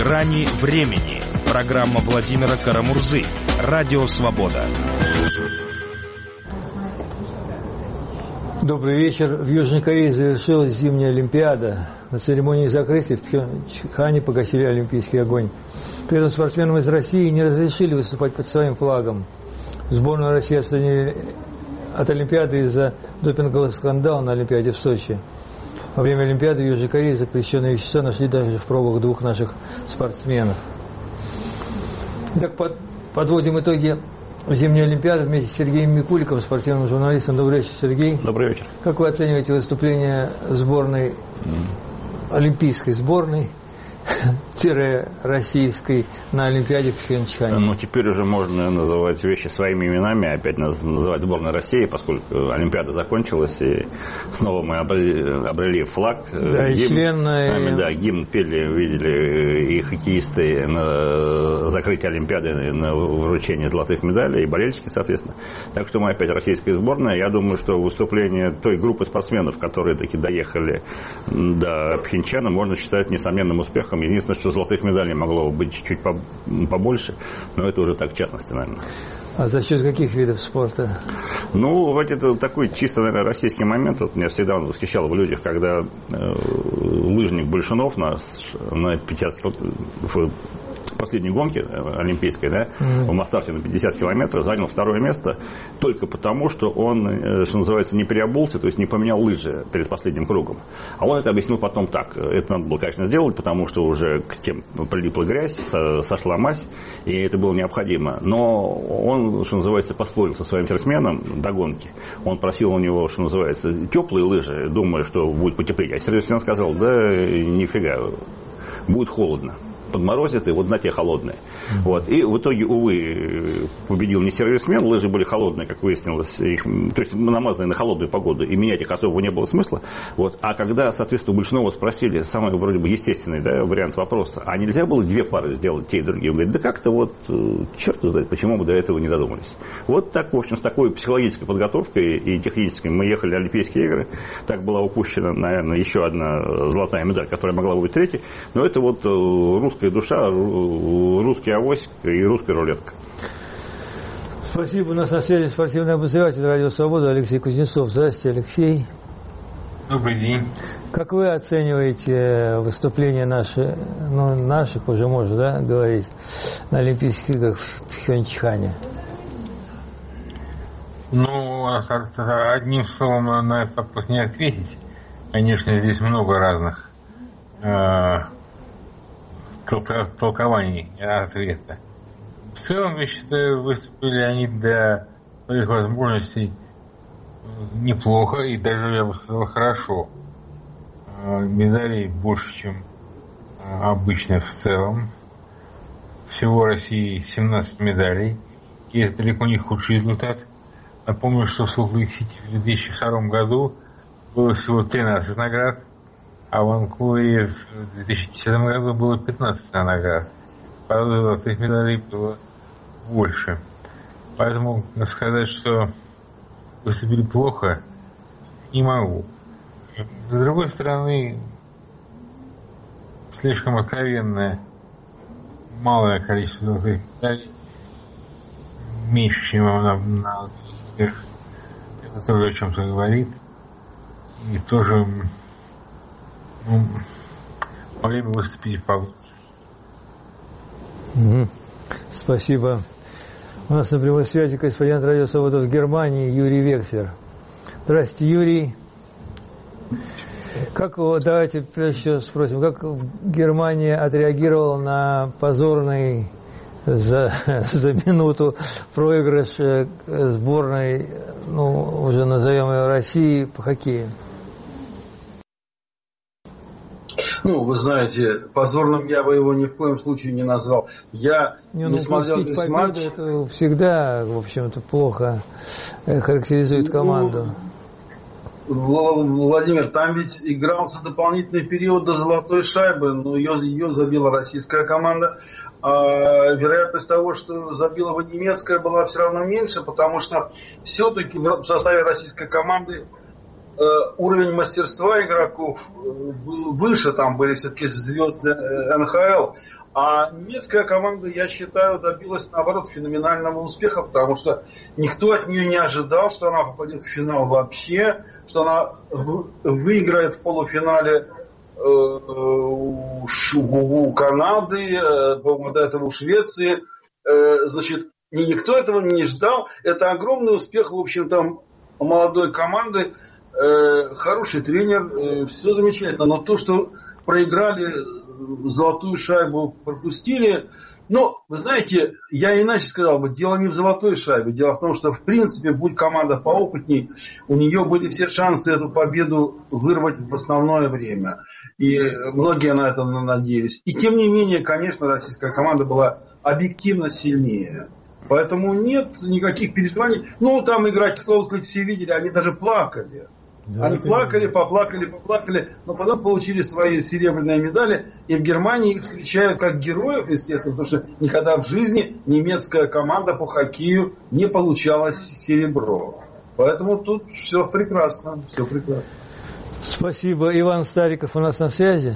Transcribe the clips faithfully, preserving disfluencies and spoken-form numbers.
«Грани времени». Программа Владимира Карамурзы. Радио «Свобода». Добрый вечер. В Южной Корее завершилась зимняя Олимпиада. На церемонии закрытия в Пхенчхане погасили олимпийский огонь. При этом спортсменам из России не разрешили выступать под своим флагом. Сборную России отстранили от Олимпиады из-за допингового скандала на Олимпиаде в Сочи. Во время Олимпиады в Южной Корее запрещенные вещества нашли даже в пробах двух наших спортсменов. Так под, подводим итоги зимней Олимпиады вместе с Сергеем Микуликом, спортивным журналистом. Добрый вечер, Сергей. Добрый вечер. Как вы оцениваете выступление сборной, mm. олимпийской сборной, российской на Олимпиаде в Пхенчхане? Ну, теперь уже можно называть вещи своими именами, опять называть сборной России, поскольку Олимпиада закончилась, и снова мы обрели, обрели флаг. Да, гимн, и члены... Да, гимн пели, видели и хоккеисты на закрытие Олимпиады, на вручение золотых медалей, и болельщики, соответственно. Так что мы опять российская сборная. Я думаю, что выступление той группы спортсменов, которые таки доехали до Пхенчхана, можно считать несомненным успехом. Единственное, что золотых медалей могло быть чуть-чуть побольше, но это уже так в частности, наверное. А за счет каких видов спорта? Ну, вот это такой чисто, наверное, российский момент. Вот меня всегда он восхищал в людях, когда э, лыжник Большунов на, на пятьдесят, в последней гонке олимпийской, да, mm-hmm. в Мастарте на пятьдесят километров занял второе место только потому, что он, что называется, не переобулся, то есть не поменял лыжи перед последним кругом. А он это объяснил потом так. Это надо было, конечно, сделать, потому что уже к тем прилипла грязь, сошла мазь, и это было необходимо. Но он, что называется, поспорил со своим спортсменом до гонки. Он просил у него, что называется, теплые лыжи, думая, что будет потеплее. А спортсмен сказал: да нифига, будет холодно. Подморозит, и вот на те холодные. Mm-hmm. Вот. И в итоге, увы, победил не сервисмен, лыжи были холодные, как выяснилось, их, то есть намазанные на холодную погоду, и менять их особо не было смысла. Вот. А когда, соответственно, у Большунова спросили, самый вроде бы естественный, да, вариант вопроса, а нельзя было две пары сделать, те и другие? Он говорит: да как-то вот, черт знает, почему мы до этого не додумались. Вот так, в общем, с такой психологической подготовкой и технической мы ехали на Олимпийские игры. Так была упущена, наверное, еще одна золотая медаль, которая могла быть третьей. Но это вот русская душа, русский авось и русская рулетка. Спасибо. У нас на связи спортивный обозреватель Радио Свобода Алексей Кузнецов. Здравствуйте, Алексей. Добрый день. Как вы оцениваете выступление наши, ну, наших уже можно, да, говорить, на Олимпийских играх в Пхенчхане? Ну, одним словом на этот вопрос не ответить. Конечно, здесь много разных толкований ответа. В целом, я считаю, выступили они до своих возможностей неплохо и даже, я бы сказал, хорошо. Медалей больше, чем обычно в целом. Всего в России семнадцать медалей, и это далеко не худший результат. Напомню, что в Солт-Лейк-Сити в две тысячи втором году было всего тринадцать наград, а в Ванкувере в две тысячи десятом году было пятнадцать наград. Правда, золотых медалей было больше. Поэтому сказать, что выступили плохо, не могу. С другой стороны, слишком откровенное малое количество золотых медалей, меньше, чем на, на это тоже о чем-то говорит. И тоже, ну, могли бы выступить получше. Угу. Спасибо. У нас на прямой связи корреспондент Радио Свобода в Германии Юрий Векслер. Здравствуйте, Юрий. Как, давайте прежде всего спросим, как Германия отреагировала на позорный за, за минуту проигрыш сборной, ну, уже назовем ее, России по хоккею? Ну, вы знаете, позорным я бы его ни в коем случае не назвал. Я не, ну, не смотрел весь победу, матч. Это всегда, в общем-то, плохо характеризует команду. Владимир, там ведь игрался дополнительный период до золотой шайбы, но ее, ее забила российская команда. А вероятность того, что забила бы немецкая, была все равно меньше, потому что все-таки в составе российской команды уровень мастерства игроков был выше, там были все-таки звезды эн ха эл. А немецкая команда, я считаю, добилась, наоборот, феноменального успеха, потому что никто от нее не ожидал, что она попадет в финал вообще, что она выиграет в полуфинале у Канады, до этого у Швеции. Значит, никто этого не ждал. Это огромный успех, в общем-то, молодой команды. Хороший тренер, все замечательно. Но то, что проиграли, золотую шайбу пропустили. Но, вы знаете, я иначе сказал бы, дело не в золотой шайбе. Дело в том, что, в принципе, будь команда поопытней, у нее были все шансы эту победу вырвать в основное время. И многие на это надеялись. И тем не менее, конечно, российская команда была объективно сильнее. Поэтому нет никаких переживаний. Ну, там играть, к слову сказать, все видели, они даже плакали. Да, Они плакали, поплакали, поплакали, но потом получили свои серебряные медали, и в Германии их встречают как героев, естественно, потому что никогда в жизни немецкая команда по хоккею не получала серебро. Поэтому тут все прекрасно, все прекрасно. Спасибо. Иван Стариков у нас на связи.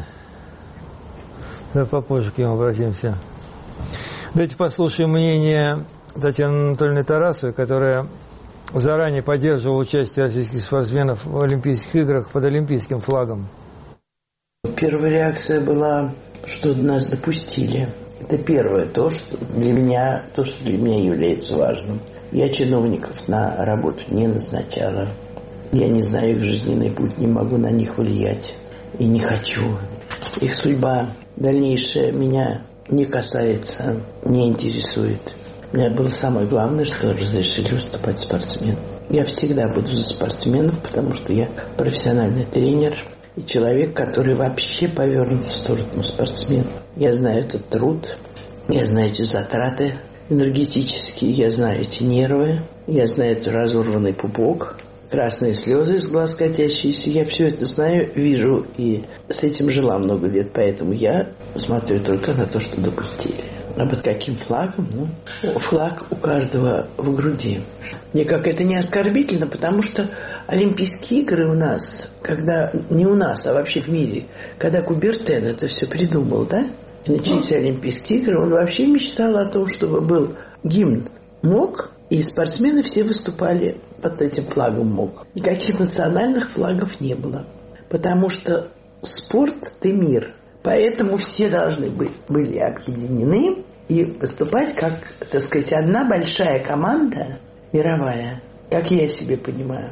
Да, попозже к нему обратимся. Давайте послушаем мнение Татьяны Анатольевны Тарасовой, которая заранее поддерживал участие российских спортсменов в Олимпийских играх под олимпийским флагом. Первая реакция была, что нас допустили. Это первое, то, что для меня, то, что для меня является важным. Я чиновников на работу не назначала. Я не знаю их жизненный путь, не могу на них влиять. И не хочу. Их судьба дальнейшая меня не касается, не интересует. У меня было самое главное, что разрешили выступать спортсменам. Я всегда буду за спортсменов, потому что я профессиональный тренер и человек, который вообще повернут в сторону спортсменов. Я знаю этот труд, я знаю эти затраты энергетические, я знаю эти нервы, я знаю этот разорванный пупок, красные слезы из глаз катящиеся. Я все это знаю, вижу и с этим жила много лет, поэтому я смотрю только на то, что допустили. А под каким флагом? Ну, флаг у каждого в груди. Мне как это не оскорбительно, потому что Олимпийские игры у нас, когда не у нас, а вообще в мире, когда Кубертен это все придумал, да? И начались Олимпийские игры, он вообще мечтал о том, чтобы был гимн МОК, и спортсмены все выступали под этим флагом МОК. Никаких национальных флагов не было, потому что спорт – это мир. Поэтому все должны быть, были объединены и выступать как, так сказать, одна большая команда мировая, как я себе понимаю.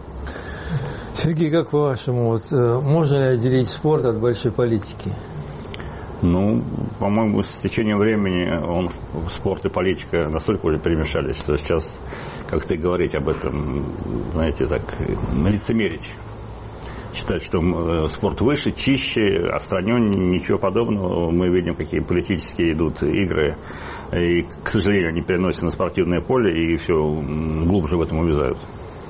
Сергей, как по-вашему, вот, можно ли отделить спорт от большой политики? Ну, по-моему, с течением времени он, спорт и политика настолько уже перемешались, что сейчас как-то и говорить об этом, знаете, так, лицемерить. Считать, что спорт выше, чище, отстраненнее, ничего подобного. Мы видим, какие политические идут игры. И, к сожалению, они переносятся на спортивное поле и все глубже в этом увязают.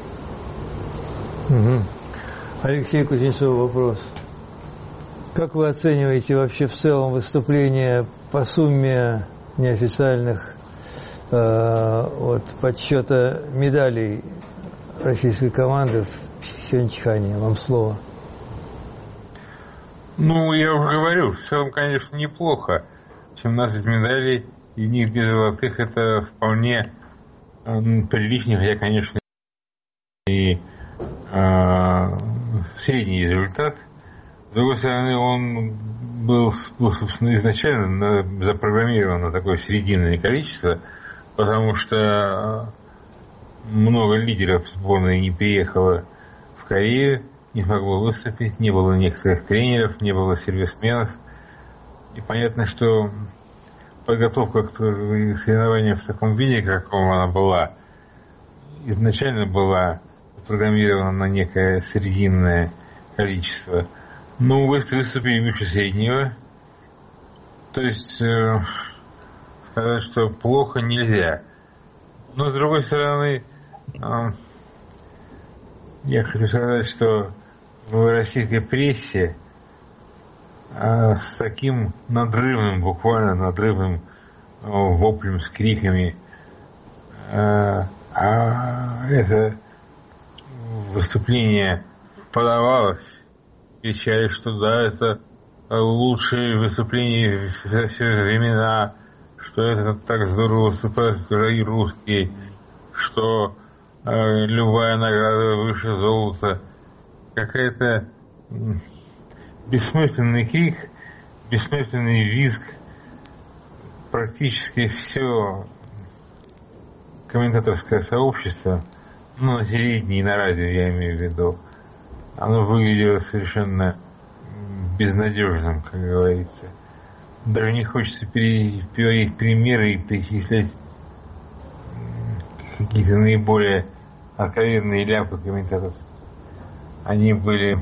Угу. Алексей Кузнецов, вопрос. Как вы оцениваете вообще в целом выступление по сумме неофициальных э, вот, подсчета медалей российской команды в Пхенчхане? Вам слово. Ну, я уже говорил, в целом, конечно, неплохо. семнадцать медалей, из них две золотых, это вполне э, прилично, хотя, конечно, и э, средний результат. С другой стороны, он был, был собственно, изначально на, запрограммирован на такое срединное количество, потому что много лидеров сборной не приехало в Корею, не смогло выступить, не было некоторых тренеров, не было сервисменов. И понятно, что подготовка к соревнованиям в таком виде, каком она была, изначально была запрограммирована на некое срединное количество. Ну, выступили выше среднего. То есть, э, сказать, что плохо нельзя. Но, с другой стороны, э, я хочу сказать, что в российской прессе э, с таким надрывным, буквально надрывным э, воплем, с криками, э, а это выступление подавалось. Кричали, что да, это лучшие выступления за все времена, что это так здорово выступают и русские, что э, любая награда выше золота. Какая-то бессмысленный крик, бессмысленный визг. Практически все комментаторское сообщество, ну, на телевидении и на радио, я имею в виду, оно выглядело совершенно безнадежным, как говорится. Даже не хочется приводить примеры и перечислять какие-то наиболее откровенные ляпы комментаторские. Они были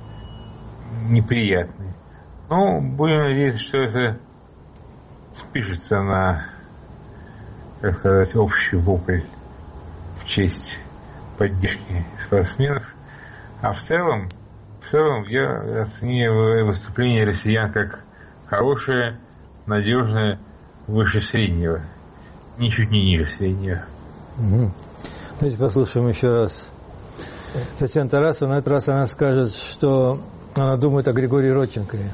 неприятные. Но будем надеяться, что это спишется на, как сказать, общий вопль в честь поддержки спортсменов. А в целом, в целом я оцениваю выступление россиян как хорошее, надежное, выше среднего. Ничуть не ниже среднего. Угу. Давайте послушаем еще раз Татьяну Тарасову. На этот раз она скажет, что она думает о Григории Родченкове.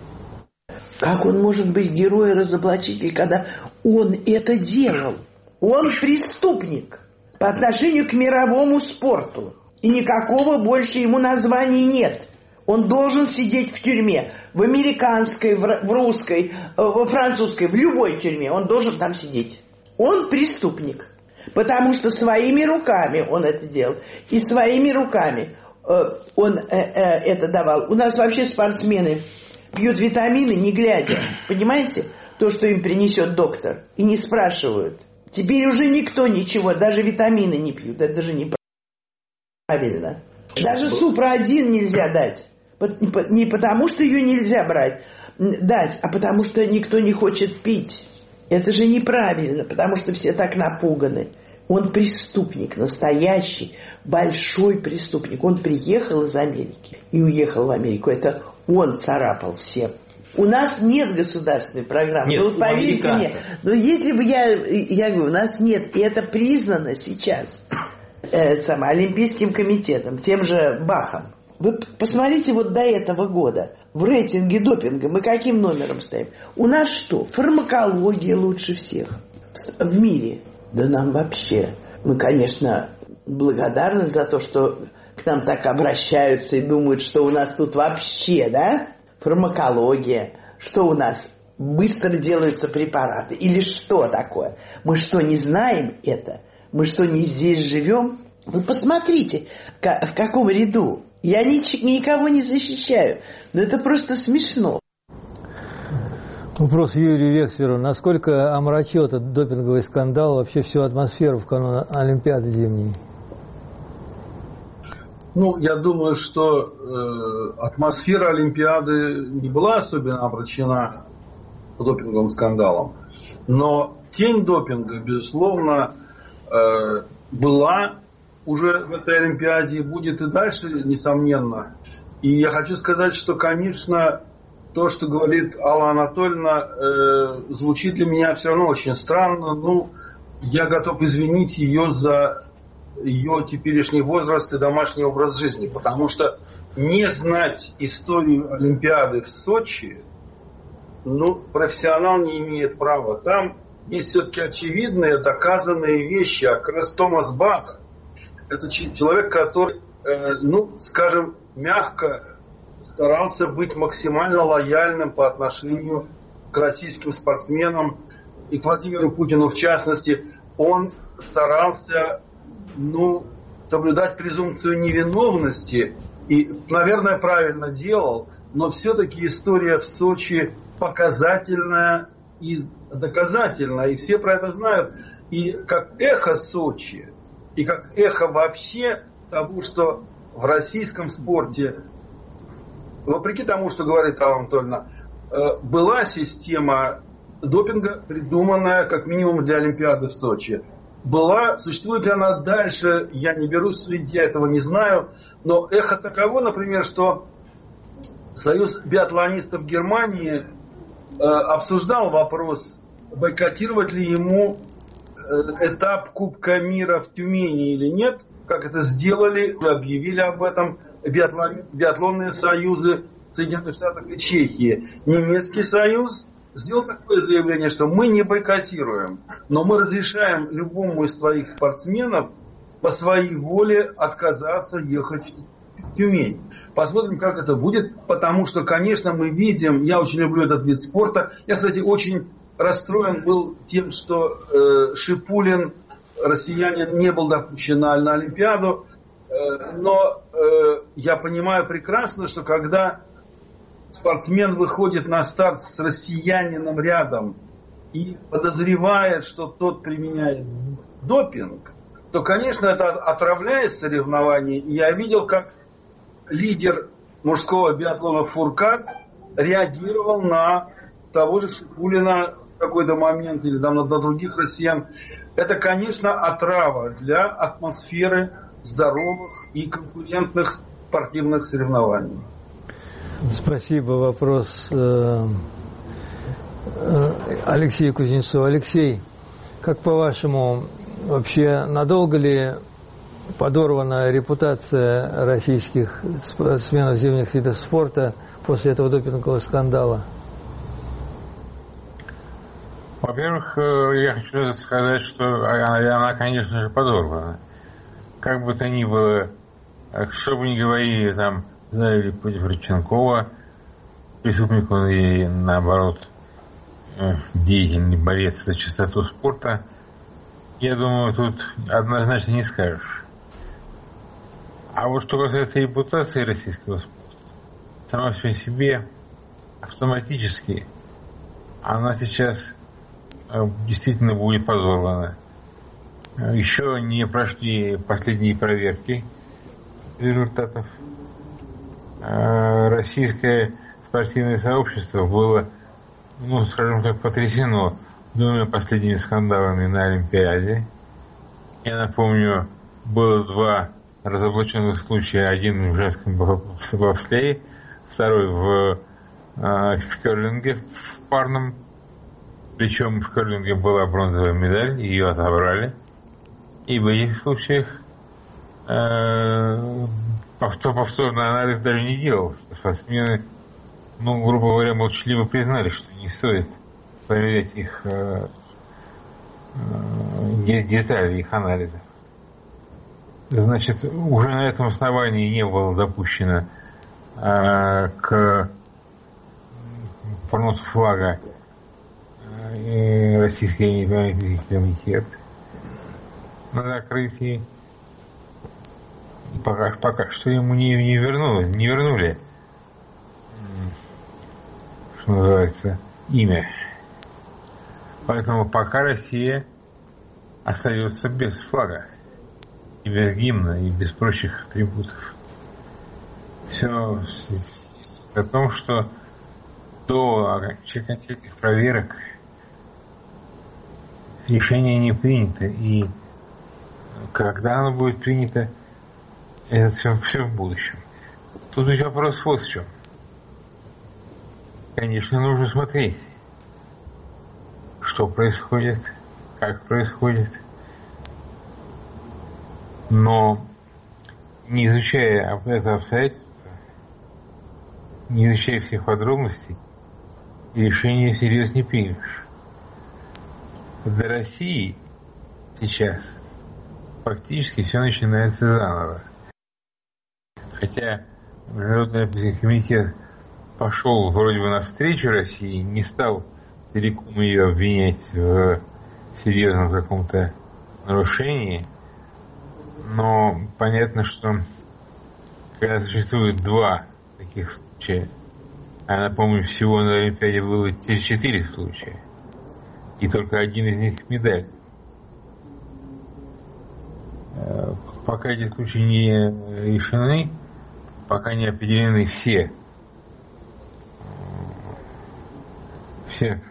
Как он может быть герой-разоблачитель, когда он это делал? Он преступник по отношению к мировому спорту. И никакого больше ему названий нет. Он должен сидеть в тюрьме. В американской, в русской, во французской, в любой тюрьме. Он должен там сидеть. Он преступник. Потому что своими руками он это делал. И своими руками э, он э, э, это давал. У нас вообще спортсмены пьют витамины, не глядя. Понимаете? То, что им принесет доктор. И не спрашивают. Теперь уже никто ничего, даже витамины не пьют. Это даже не правильно. Даже Супра один нельзя дать. Не потому, что ее нельзя брать, дать, а потому, что никто не хочет пить. Это же неправильно, потому что все так напуганы. Он преступник, настоящий, большой преступник. Он приехал из Америки и уехал в Америку. Это он царапал всем. У нас нет государственной программы. Нет, ну, вот поверьте мне, но если бы я, я говорю, у нас нет, и это признано сейчас э, сам, Олимпийским комитетом, тем же Бахом. Вы посмотрите вот до этого года в рейтинге допинга мы каким номером стоим? У нас что? Фармакология лучше всех в мире. Да нам вообще. Мы, конечно, благодарны за то, что к нам так обращаются и думают, что у нас тут вообще, да? Фармакология. Что у нас? Быстро делаются препараты. Или что такое? Мы что, не знаем это? Мы что, не здесь живем? Вы посмотрите, в каком ряду. Я никого не защищаю, но это просто смешно. Вопрос Юрию Вексеру. Насколько омрачил этот допинговый скандал вообще всю атмосферу в канун Олимпиады зимней? Ну, я думаю, что э, атмосфера Олимпиады не была особенно омрачена допинговым скандалом. Но тень допинга, безусловно, э, была уже в этой Олимпиаде и будет и дальше, несомненно. И я хочу сказать, что, конечно, то, что говорит Алла Анатольевна, э, звучит для меня все равно очень странно. Ну, я готов извинить ее за ее теперешний возраст и домашний образ жизни. Потому что не знать историю Олимпиады в Сочи, ну, профессионал не имеет права. Там есть все-таки очевидные, доказанные вещи. А как раз Томас Бах, это человек, который, э, ну, скажем, мягко старался быть максимально лояльным по отношению к российским спортсменам и к Владимиру Путину в частности. Он старался, ну, соблюдать презумпцию невиновности и, наверное, правильно делал, но все-таки история в Сочи показательная и доказательная, и все про это знают. И как эхо Сочи, и как эхо вообще того, что в российском спорте, вопреки тому, что говорит Алла Анатольевна, была система допинга, придуманная как минимум для Олимпиады в Сочи. Была, существует ли она дальше, я не берусь судить, я этого не знаю, но эхо таково, например, что Союз биатлонистов Германии э, обсуждал вопрос, бойкотировать ли ему этап Кубка мира в Тюмени или нет, как это сделали, объявили об этом биатлон, биатлонные союзы Соединенных Штатов и Чехии. Немецкий союз сделал такое заявление, что мы не бойкотируем, но мы разрешаем любому из своих спортсменов по своей воле отказаться ехать в Тюмень. Посмотрим, как это будет, потому что, конечно, мы видим, я очень люблю этот вид спорта. Я, кстати, очень расстроен был тем, что э, Шипулин, россиянин, не был допущен на Олимпиаду. Э, но э, я понимаю прекрасно, что когда спортсмен выходит на старт с россиянином рядом и подозревает, что тот применяет допинг, то, конечно, это отравляет соревнования. И я видел, как лидер мужского биатлона Фуркат реагировал на того же Шипулина в какой-то момент, или там на других россиян. Это, конечно, отрава для атмосферы здоровых и конкурентных спортивных соревнований. Спасибо. Вопрос э, э, Алексею Кузнецову. Алексей, как по-вашему, вообще надолго ли подорвана репутация российских спортсменов зимних видов спорта после этого допингового скандала? Во-первых, я хочу сказать, что она, она, конечно же, подорвана. Как бы то ни было, что бы ни говорили там за или против Родченкова, преступник он и, наоборот, деятельный борец за чистоту спорта, я думаю, тут однозначно не скажешь. А вот что касается репутации российского спорта, сама по себе автоматически она сейчас действительно будет подорвана. Еще не прошли последние проверки результатов. Российское спортивное сообщество было, ну, скажем так, потрясено двумя последними скандалами на Олимпиаде. Я напомню, было два разоблаченных случая. Один в женском бобслее, второй в, в керлинге в парном. Причем в керлинге была бронзовая медаль, ее отобрали. И в этих случаях э, повтор, повторный анализ даже не делал. Спортсмены, ну, грубо говоря, молчаливо признали, что не стоит проверять их э, э, детали, их анализа. Значит, уже на этом основании не было допущено э, к проносу флага э, Российский Олимпийский комитет на закрытии. Пока, пока что ему не, не вернули, не вернули, что называется, имя. Поэтому пока Россия остается без флага, и без гимна, и без прочих атрибутов. Все о том, что до окончательных проверок решение не принято, и когда оно будет принято, это все, все в будущем. Тут еще вопрос вот в чем. Конечно, нужно смотреть, что происходит, как происходит, но не изучая это обстоятельство, не изучая всех подробностей, решение всерьез не примешь. Для России сейчас фактически все начинается заново. Хотя Международный Олимпийский комитет пошел вроде бы навстречу России, не стал целиком ее обвинять в серьезном каком-то нарушении, но понятно, что когда существует два таких случая, а напомню, всего на Олимпиаде было четыре случая, и только один из них медаль. Пока эти случаи не решены, пока не определены все, все,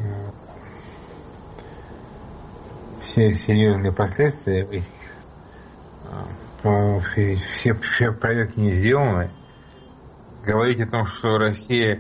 все серьезные последствия, все, все проверки не сделаны, говорить о том, что Россия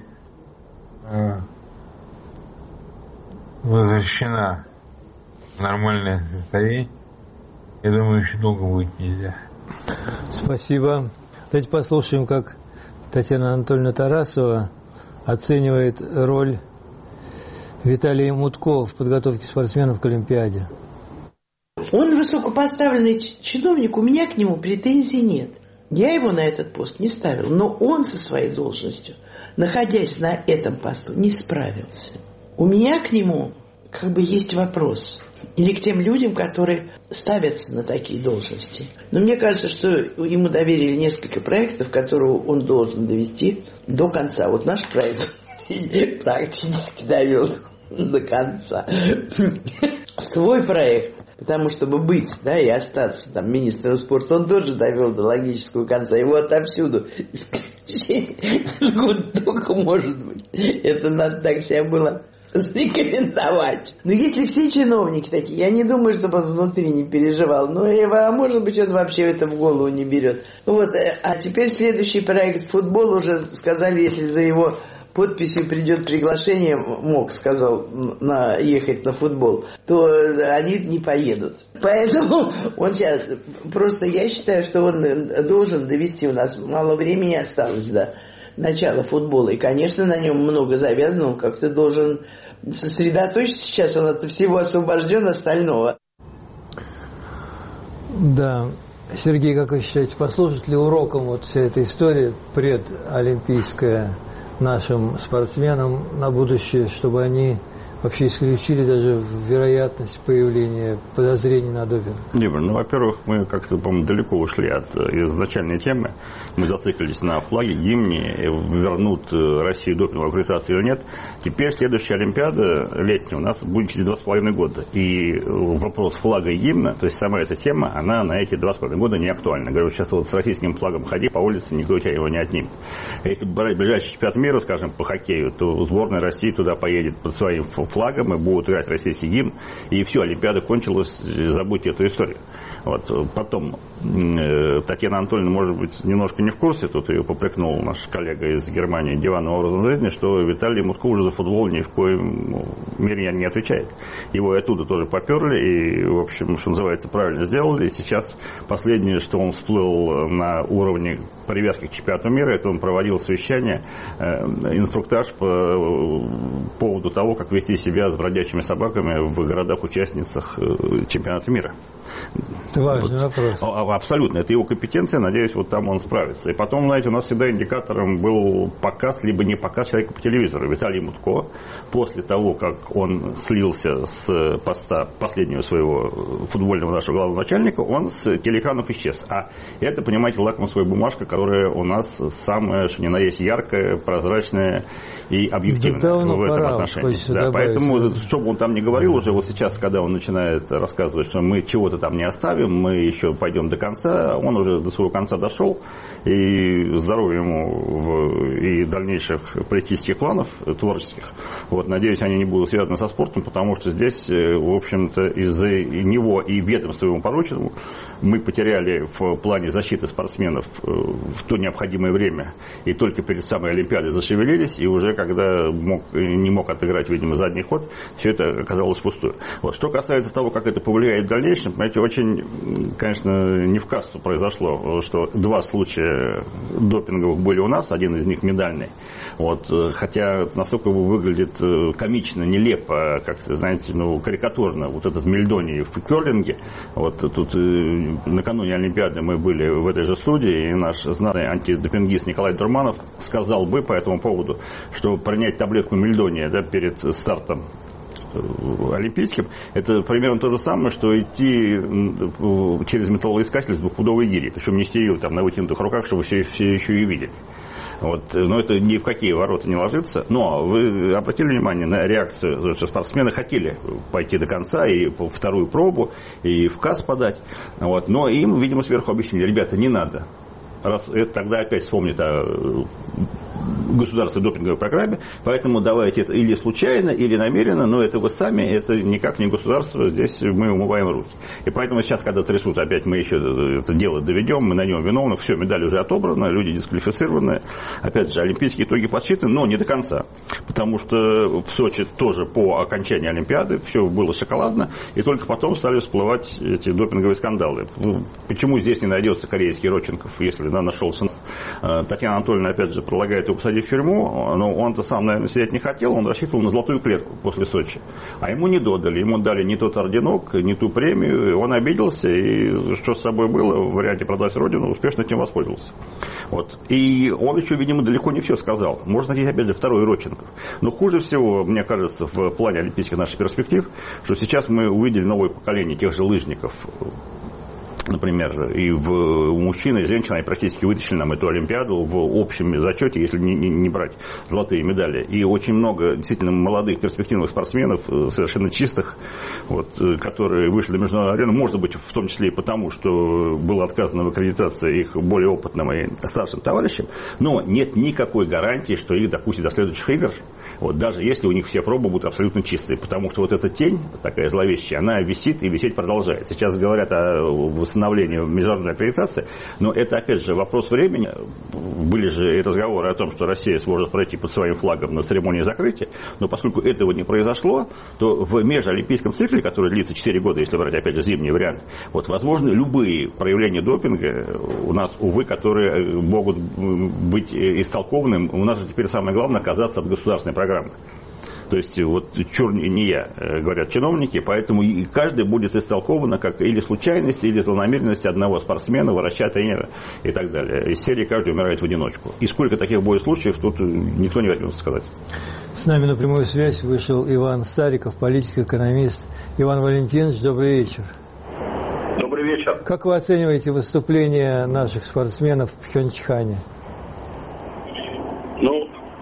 возвращена в нормальное состояние, я думаю, еще долго будет нельзя. Спасибо. Давайте послушаем, как Татьяна Анатольевна Тарасова оценивает роль Виталия Мутко в подготовке спортсменов к Олимпиаде. Он высокопоставленный чиновник, у меня к нему претензий нет. Я его на этот пост не ставил, но он со своей должностью, находясь на этом посту, не справился. У меня к нему как бы есть вопрос. Или к тем людям, которые ставятся на такие должности. Но мне кажется, что ему доверили несколько проектов, которые он должен довести до конца. Вот наш проект практически довел до конца. Свой проект, потому чтобы быть, да, и остаться там министром спорта, он тоже довел до логического конца. Его отовсюду исключение только может быть. Это надо так себя было зарекомендовать. Но если все чиновники такие, я не думаю, чтобы он внутри не переживал. Ну, а может быть, он вообще это в голову не берет. Вот, а теперь следующий проект футбол уже сказали, если за его подписью придет приглашение, МОК сказал, на, ехать на футбол, то они не поедут. Поэтому он сейчас, просто я считаю, что он должен довести, у нас мало времени осталось до начала футбола, и, конечно, на нем много завязано, он как-то должен сосредоточиться сейчас, он от всего освобожден остального. Да. Сергей, как вы считаете, послужит ли уроком вот вся эта история предолимпийская нашим спортсменам на будущее, чтобы они вообще исключили даже вероятность появления подозрений на допинг? Димон, ну, во-первых, мы как-то, по-моему, далеко ушли от изначальной темы. Мы зациклились на флаге, гимне, вернут Россию допинговую аккредитацию или нет. Теперь следующая Олимпиада летняя у нас будет через два с половиной года. И вопрос флага и гимна, то есть сама эта тема, она на эти два с половиной года не актуальна. Говорю, сейчас вот с российским флагом ходи по улице, никто у тебя его не отнимет. Если брать ближайший чемпионат мира, скажем, по хоккею, то сборная России туда поедет под своим флагом и будут играть российский гимн, и все, Олимпиада кончилась, забудьте эту историю. Вот. Потом Татьяна Анатольевна, может быть, немножко не в курсе, тут ее попрекнул наш коллега из Германии диванным образом жизни, что Виталий Мутко уже за футбол ни в коем мере не отвечает. Его и оттуда тоже поперли, и, в общем, что называется, правильно сделали. И сейчас последнее, что он всплыл на уровне привязки к чемпионату мира, это он проводил совещание, инструктаж по поводу того, как вести себя с бродячими собаками в городах-участницах чемпионата мира. Это важный вот. вопрос. Абсолютно. Это его компетенция. Надеюсь, вот там он справится. И потом, знаете, у нас всегда индикатором был показ, либо не показ человека по телевизору. Виталий Мутко, после того, как он слился с поста последнего своего футбольного нашего главного начальника, он с телеэкранов исчез. А это, понимаете, лакмусовая бумажка, которая у нас самая, что ни на есть, яркая, прозрачная и объективная да в этом пора, отношении. Да, поэтому, что бы он там ни говорил уже, вот сейчас, когда он начинает рассказывать, что мы чего-то там не оставим, мы еще пойдем до конца, он уже до своего конца дошел, и здоровья ему в, и дальнейших политических планов творческих. Вот, надеюсь, они не будут связаны со спортом, потому что здесь, в общем-то, из-за него и ведомства ему порученному мы потеряли в плане защиты спортсменов в то необходимое время, и только перед самой Олимпиадой зашевелились, и уже когда мог, не мог отыграть, видимо, задний ход, все это оказалось пустое. Вот. Что касается того, как это повлияет в дальнейшем, понимаете, очень, конечно, не в кассу произошло, что два случая допинговых были у нас, один из них медальный. Вот. Хотя настолько выглядит комично, нелепо, как-то, знаете, ну, карикатурно, вот этот Мельдоний в керлинге. Вот тут накануне Олимпиады мы были в этой же студии, и наш знатный антидопингист Николай Дурманов сказал бы по этому поводу, что принять таблетку Мельдония, да, перед стартом олимпийским, это примерно то же самое, что идти через металлоискатель с двухпудовой гирей, причем нести ее там на вытянутых руках, чтобы все, все еще и видели. Вот. Но это ни в какие ворота не ложится. Но вы обратили внимание на реакцию, что спортсмены хотели пойти до конца и вторую пробу, и в КАС подать. Вот. Но им, видимо, сверху объяснили: ребята, не надо. Раз, это тогда опять вспомнит о государственной допинговой программе, поэтому давайте это или случайно, или намеренно, но это вы сами, это никак не государство, здесь мы умываем руки. И поэтому сейчас, когда трясут, опять мы еще это дело доведем, мы на нем виновны, все, медаль уже отобрана, люди дисквалифицированы, опять же, олимпийские итоги подсчитаны, но не до конца, потому что в Сочи тоже по окончании Олимпиады все было шоколадно, и только потом стали всплывать эти допинговые скандалы. Почему здесь не найдется корейский Родченков, если выставили, да, нашелся. Татьяна Анатольевна, опять же, предлагает его посадить в тюрьму, но он-то сам, наверное, сидеть не хотел, он рассчитывал на золотую клетку после Сочи. А ему не додали, ему дали не тот орденок, не ту премию, и он обиделся, и что с собой было в варианте «Продать Родину», успешно этим воспользовался. Вот. И он еще, видимо, далеко не все сказал. Можно найти, опять же, второй Родченков. Но хуже всего, мне кажется, в плане олимпийских наших перспектив, что сейчас мы увидели новое поколение тех же лыжников, например, и в, у мужчин и женщин они практически вытащили нам эту Олимпиаду в общем зачете, если не, не, не брать золотые медали. И очень много действительно молодых перспективных спортсменов, совершенно чистых, вот, которые вышли на международную арену, может быть, в том числе и потому, что было отказано в аккредитации их более опытным и старшим товарищам, но нет никакой гарантии, что их допустят до следующих игр. Вот, даже если у них все пробы будут абсолютно чистые, потому что вот эта тень, такая зловещая, она висит и висеть продолжает. Сейчас говорят о восстановлении международной аккредитации, но это, опять же, вопрос времени. Были же и разговоры о том, что Россия сможет пройти под своим флагом на церемонии закрытия, но поскольку этого не произошло, то в межолимпийском цикле, который длится четыре года, если брать, опять же, зимний вариант, вот, возможно, любые проявления допинга у нас, увы, которые могут быть истолкованы. У нас же теперь самое главное оказаться от государственной программы. То есть, вот, чур не я, говорят чиновники, поэтому и каждый будет истолковано как или случайность, или злонамеренность одного спортсмена, врача, тренера и так далее. Из серии каждый умирает в одиночку. И сколько таких будет случаев, тут никто не возьмется сказать. С нами на прямую связь вышел Иван Стариков, политик, экономист. Иван Валентинович, добрый вечер. Добрый вечер. Как вы оцениваете выступление наших спортсменов в Пхенчхане? Ну,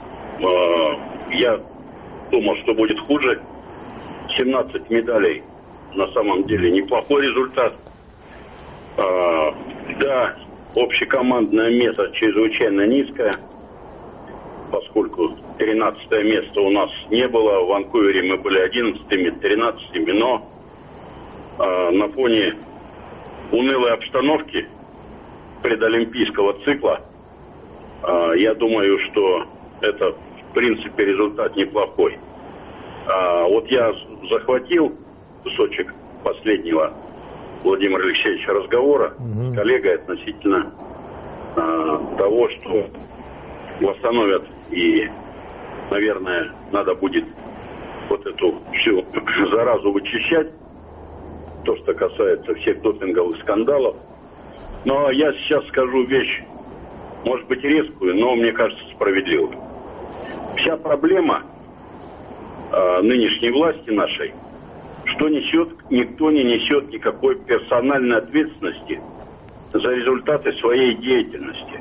я думал, что будет хуже. семнадцать медалей на самом деле неплохой результат. А, да, общекомандное место чрезвычайно низкое, поскольку тринадцатое место у нас не было. В Ванкувере мы были одиннадцатыми, тринадцатыми, но а, на фоне унылой обстановки предолимпийского цикла а, я думаю, что это в принципе результат неплохой. А, вот я захватил кусочек последнего Владимира Алексеевича разговора угу. с коллегой относительно а, того, что восстановят и, наверное, надо будет вот эту всю заразу вычищать, то, что касается всех допинговых скандалов. Но я сейчас скажу вещь, может быть, резкую, но, мне кажется, справедливую. Вся проблема э, нынешней власти нашей, что несет, никто не несет никакой персональной ответственности за результаты своей деятельности.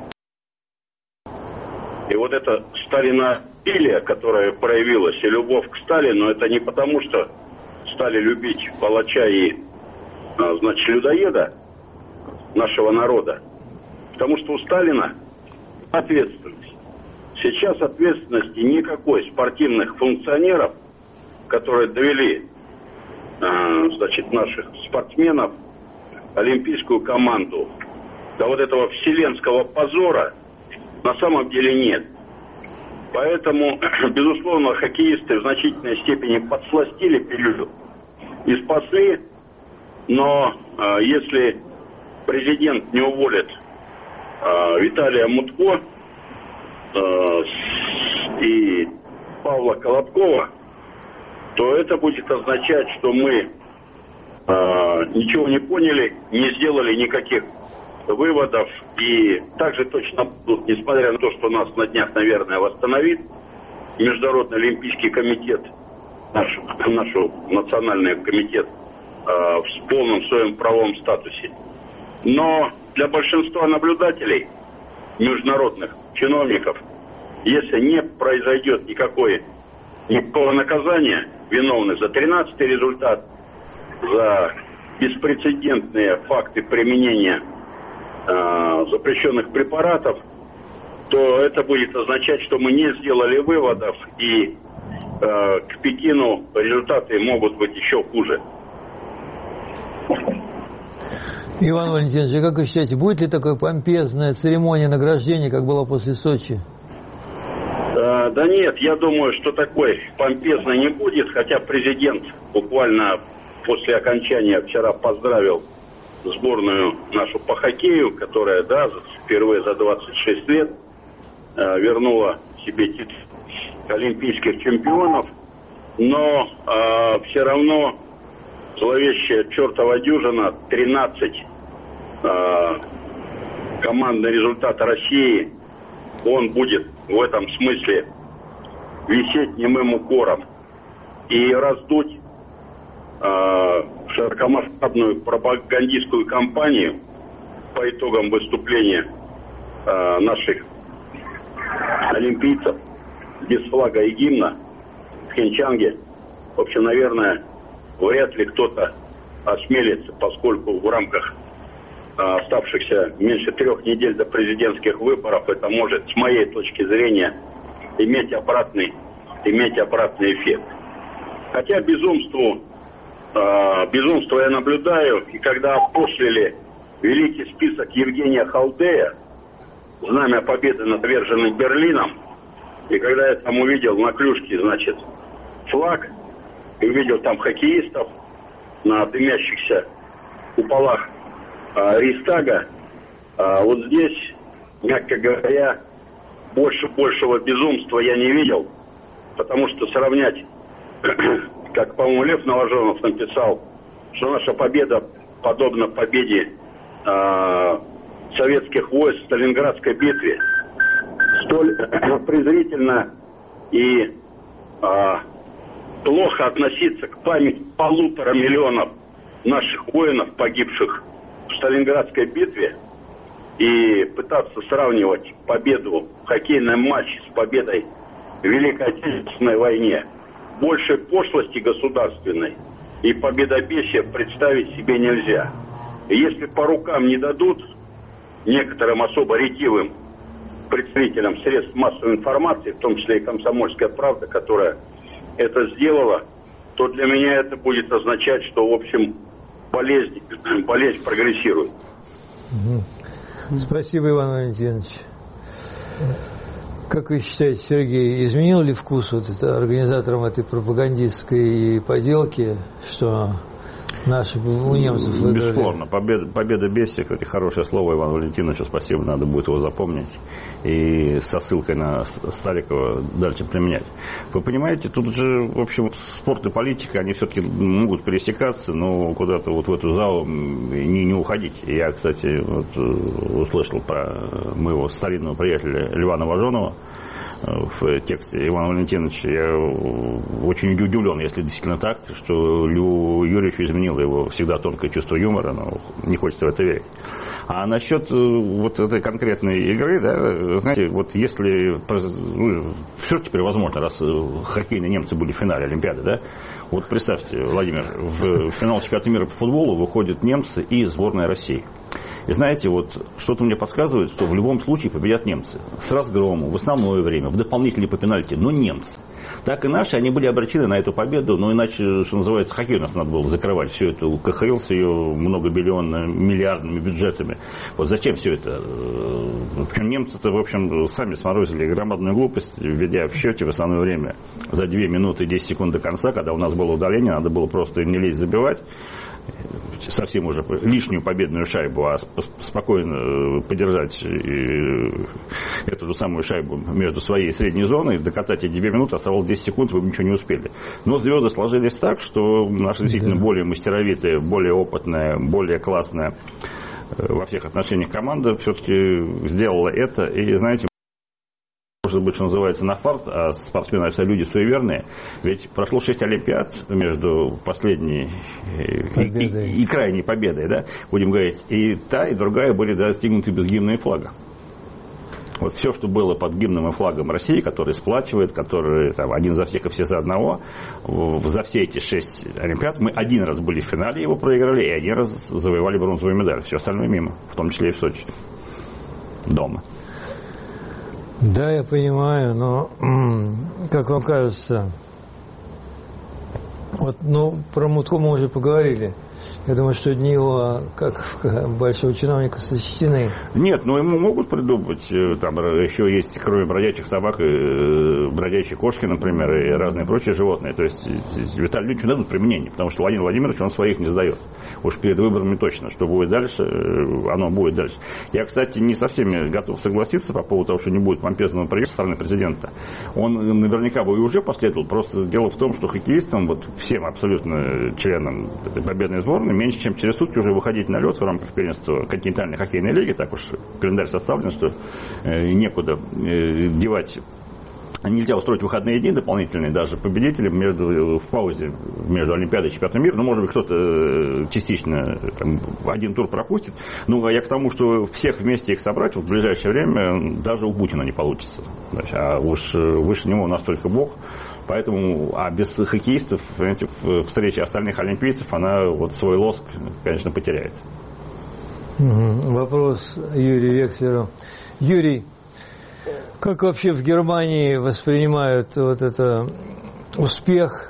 И вот эта сталинофилия, которая проявилась, и любовь к Сталину, это не потому, что стали любить палача и, э, значит, людоеда нашего народа, потому что у Сталина ответственность. Сейчас ответственности никакой спортивных функционеров, которые довели, э, значит, наших спортсменов, олимпийскую команду, до вот этого вселенского позора на самом деле нет. Поэтому, безусловно, хоккеисты в значительной степени подсластили период и спасли, но э, если президент не уволит э, Виталия Мутко и Павла Колобкова, то это будет означать, что мы э, ничего не поняли, не сделали никаких выводов, и также точно будут, несмотря на то, что нас на днях, наверное, восстановит Международный Олимпийский комитет, наш, наш национальный комитет э, в полном своем правовом статусе. Но для большинства наблюдателей, международных чиновников, если не произойдет никакой, никакого наказания виновных за тринадцатый результат, за беспрецедентные факты применения э, запрещенных препаратов, то это будет означать, что мы не сделали выводов, и э, к Пекину результаты могут быть еще хуже. Иван Валентинович, как вы считаете, будет ли такая помпезная церемония награждения, как была после Сочи? Да, да нет, я думаю, что такой помпезной не будет, хотя президент буквально после окончания вчера поздравил сборную нашу по хоккею, которая, да, впервые за двадцать шесть лет э, вернула себе титул олимпийских чемпионов, но э, все равно зловещая чертова дюжина, тринадцать э, командный результат России, он будет в этом смысле висеть немым укором. И раздуть э, широкомасштабную пропагандистскую кампанию по итогам выступления э, наших олимпийцев без флага и гимна в Пхенчанге, в общем, наверное, вряд ли кто-то осмелится, поскольку в рамках э, оставшихся меньше трех недель до президентских выборов это может, с моей точки зрения, иметь обратный, иметь обратный эффект. Хотя безумству, э, безумство я наблюдаю, и когда опошлили великий список Евгения Халдея, знамя победы над отверженным Берлином, и когда я там увидел на клюшке, значит, флаг, и увидел там хоккеистов на дымящихся куполах э, Рейхстага, э, вот здесь, мягко говоря, больше большего безумства я не видел, потому что сравнять, как, по-моему, Лев Новоженов написал, что наша победа подобна победе э, советских войск в Сталинградской битве, столь презрительно и э, плохо относиться к памяти полутора миллионов наших воинов, погибших в Сталинградской битве, и пытаться сравнивать победу в хоккейном матче с победой в Великой Отечественной войне, большей пошлости государственной и победобесия представить себе нельзя. И если по рукам не дадут некоторым особо ретивым представителям средств массовой информации, в том числе и «Комсомольская правда», которая это сделала, то для меня это будет означать, что, в общем, болезнь, болезнь прогрессирует. Спасибо, Иван Валентинович. Как вы считаете, Сергей, изменил ли вкус вот это, организаторам этой пропагандистской поделки, что наши у немцев выиграли? Бесспорно. Победа, победа бесия, кстати, хорошее слово Ивану Валентиновичу, спасибо, надо будет его запомнить. И со ссылкой на Старикова дальше применять. Вы понимаете, тут же, в общем, спорт и политика, они все-таки могут пересекаться, но куда-то вот в эту залу не, не уходить. Я, кстати, вот, услышал про моего старинного приятеля Льва Новоженова в тексте Ивана Валентиновича. Я очень удивлен, если действительно так, что Льву Юрьевичу изменило его всегда тонкое чувство юмора, но не хочется в это верить. А насчет вот этой конкретной игры, да, знаете, вот если, ну, все теперь возможно, раз хоккейные немцы были в финале Олимпиады, да, вот представьте, Владимир, в финал чемпионата мира по футболу выходят немцы и сборная России. И знаете, вот что-то мне подсказывает, что в любом случае победят немцы. С разгромом, в основное время, в дополнительные по пенальти, но немцы. Так и наши, они были обречены на эту победу, но иначе, что называется, хоккей у нас надо было закрывать всю эту КХЛ с ее многобиллионными, миллиардными бюджетами. Вот зачем все это? Причем немцы-то, в общем, сами сморозили громадную глупость, введя в счете в основное время за две минуты и десять секунд до конца, когда у нас было удаление, надо было просто им не лезть забивать. Совсем уже лишнюю победную шайбу, а спокойно подержать эту же самую шайбу между своей и средней зоной, докатать эти две минуты, оставалось десять секунд, вы ничего не успели. Но звезды сложились так, что наша действительно более мастеровитая, более опытная, более классная во всех отношениях команда все-таки сделала это. И, знаете, может быть, что называется, на фарт, а спортсмены все люди суеверные. Ведь прошло шесть олимпиад между последней и, и, и крайней победой, да, будем говорить. И та, и другая были достигнуты без гимна и флага. Вот все, что было под гимном и флагом России, который сплачивает, который там, один за всех и все за одного, за все эти шесть олимпиад мы один раз были в финале, его проиграли, и один раз завоевали бронзовую медаль. Все остальное мимо, в том числе и в Сочи. Дома. Да, я понимаю, но, как вам кажется, вот, ну, про Мутко мы уже поговорили. Я думаю, что дни его, как большого чиновника, сочтены. Нет, но ему могут придумать. Там еще есть, кроме бродячих собак, бродячие кошки, например, и разные прочие животные. То есть Виталию Ильичу дадут применение, потому что Владимир Владимирович, он своих не сдает. Уж перед выборами точно. Что будет дальше, оно будет дальше. Я, кстати, не со всеми готов согласиться по поводу того, что не будет помпезного приема со стороны президента. Он наверняка бы и уже последовал. Просто дело в том, что хоккеистам, вот всем абсолютно членам этой победной сборной, меньше чем через сутки уже выходить на лед в рамках первенства континентальной хоккейной лиги, так уж календарь составлен, что э, некуда э, девать. Нельзя устроить выходные дни дополнительные даже победителям между, в паузе между Олимпиадой и Чемпионатом мира. Ну, может быть, кто-то частично там, один тур пропустит. Ну, а я к тому, что всех вместе их собрать вот, в ближайшее время даже у Путина не получится. А уж выше него у нас только Бог. Поэтому, а без хоккеистов, понимаете, встреча остальных олимпийцев, она вот свой лоск, конечно, потеряет. Вопрос Юрию Векслеру. Юрий, как вообще в Германии воспринимают вот это успех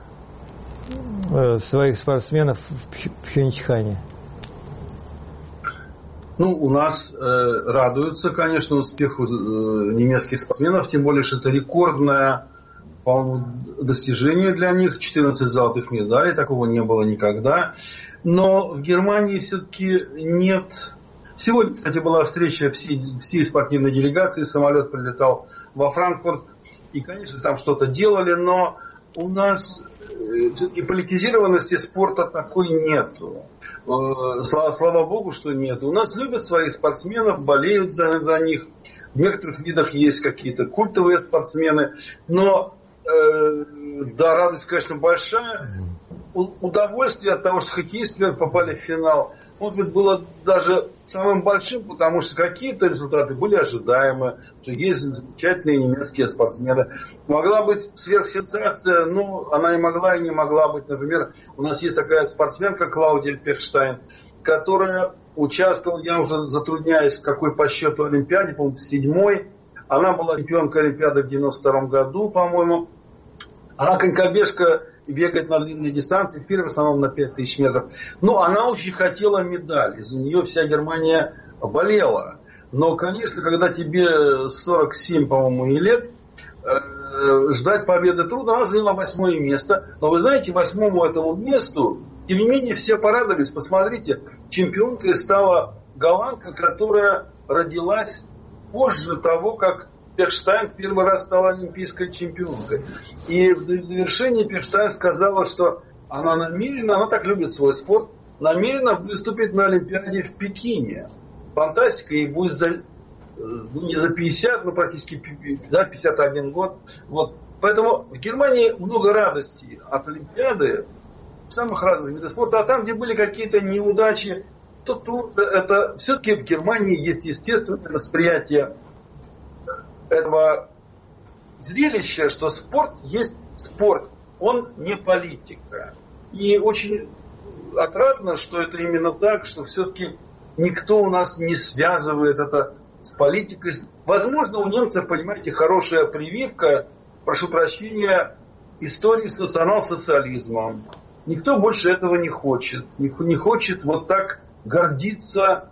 своих спортсменов в Пхенчхане? Ну, у нас э, радуются, конечно, успеху э, немецких спортсменов, тем более, что это рекордное, по-моему, достижение для них, четырнадцать золотых медалей, такого не было никогда. Но в Германии все-таки нет. Сегодня, кстати, была встреча всей, всей спортивной делегации, самолет прилетал во Франкфурт, и, конечно, там что-то делали, но у нас э, все-таки политизированности спорта такой нету. Э, слава, слава богу, что нет. У нас любят своих спортсменов, болеют за, за них. В некоторых видах есть какие-то культовые спортсмены, но э, да, радость, конечно, большая. У, удовольствие от того, что хоккеисты попали в финал, может быть, было даже самым большим, потому что какие-то результаты были ожидаемы, что есть замечательные немецкие спортсмены. Могла быть сверхсенсация, но она и могла, и не могла быть. Например, у нас есть такая спортсменка Клаудия Пехштайн, которая участвовала, я уже затрудняюсь, какой по счету Олимпиаде, по-моему, седьмой. Она была чемпионкой Олимпиады в девяносто втором году, по-моему. Она конькобежка, бегает на длинные дистанции, в основном на пять тысяч метров. Но она очень хотела медаль. Из-за нее вся Германия болела. Но, конечно, когда тебе сорок семь, по-моему, и лет, э, ждать победы трудно. Она заняла восьмое место. Но вы знаете, восьмому этому месту, тем не менее, все порадовались. Посмотрите, чемпионкой стала голландка, которая родилась позже того, как Пехштайн первый раз стала олимпийской чемпионкой. И в завершении Пехштайн сказала, что она намерена, она так любит свой спорт, намерена выступить на Олимпиаде в Пекине. Фантастика, ей будет за, ну, не за пятьдесят, но практически да, пятьдесят один год. Вот. Поэтому в Германии много радости от Олимпиады в самых разных видах спорта. А там, где были какие-то неудачи, то тут это все-таки в Германии есть естественное восприятие этого зрелища, что спорт есть спорт, он не политика. И очень отрадно, что это именно так, что все-таки никто у нас не связывает это с политикой. Возможно, у немцев, понимаете, хорошая прививка, прошу прощения, истории с национал-социализмом. Никто больше этого не хочет. Не хочет вот так гордиться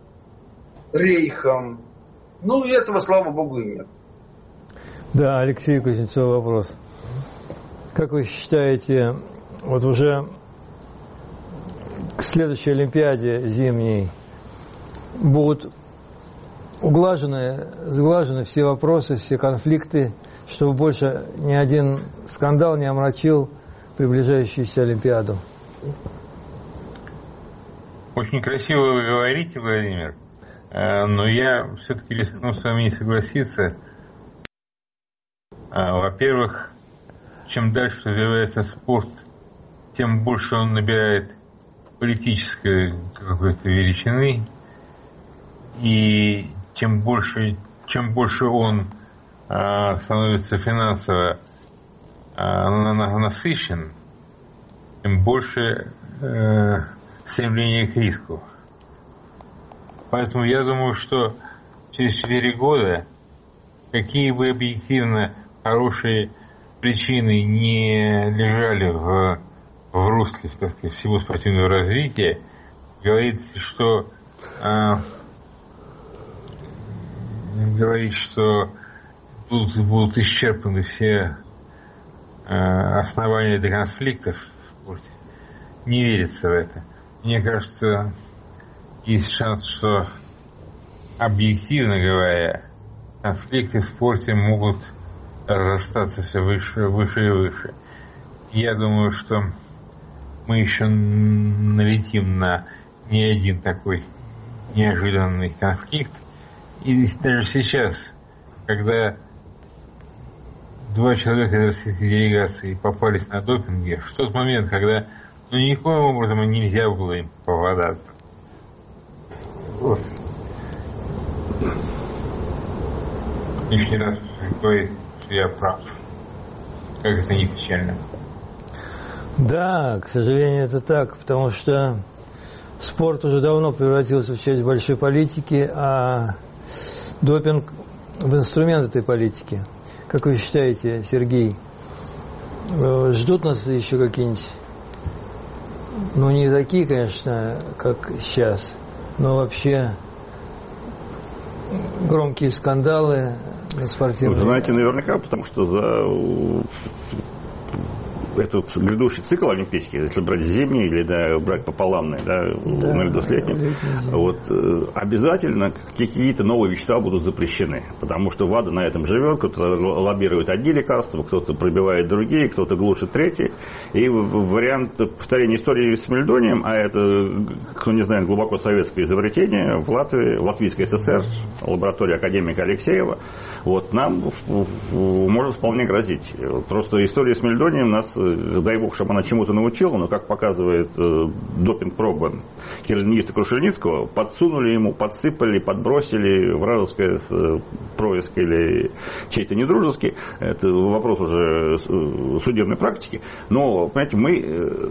рейхом. Ну, и этого, слава богу, и нет. Да, Алексей Кузнецов, вопрос. Как вы считаете, вот уже к следующей Олимпиаде зимней будут углажены, сглажены все вопросы, все конфликты, чтобы больше ни один скандал не омрачил приближающуюся Олимпиаду? Очень красиво вы говорите, Владимир, но я все-таки рискну с вами не согласиться. Во-первых, чем дальше развивается спорт, тем больше он набирает политической какой-то величины, и чем больше, чем больше он а, становится финансово а, насыщен, тем больше а, стремление к риску. Поэтому я думаю, что через четыре года, какие бы объективно хорошие причины не лежали в в русле, так сказать, всего спортивного развития, говорит, что э, говорит, что будут, будут исчерпаны все э, основания для конфликтов в спорте. Не верится в это. Мне кажется, есть шанс, что, объективно говоря, конфликты в спорте могут разрастаться все выше, выше и выше. Я думаю, что мы еще налетим на не один такой неожиданный конфликт. И даже сейчас, когда два человека из российской делегации попались на допинге, в тот момент, когда ну, никаким образом нельзя было им попадаться. Вот. Лишний раз говорит, что я прав. Как это не печально. Да, к сожалению, это так, потому что спорт уже давно превратился в часть большой политики, а допинг в инструмент этой политики. Как вы считаете, Сергей, ждут нас еще какие-нибудь, ну не такие, конечно, как сейчас, но вообще громкие скандалы на спортивных... Вы знаете, наверняка, потому что за этот грядущий цикл олимпийский, если брать зимний или да, брать пополамный, да, да, наряду с летним, вот, обязательно какие-то новые вещества будут запрещены, потому что ВАДА на этом живет, кто-то лоббирует одни лекарства, кто-то пробивает другие, кто-то глушит третьи, и вариант повторения истории с мельдонием, а это, кто не знает, глубоко советское изобретение в Латвии, в Латвийской ССР, лаборатория академика Алексеева, вот, нам может вполне грозить. Просто история с мельдонием нас, дай бог, чтобы она чему-то научила, но, как показывает э, допинг-проба Кирилла Крушельницкого, подсунули ему, подсыпали, подбросили, вражеское э, происк или чей-то недружеский. Это вопрос уже судебной практики. Но, понимаете, мы э,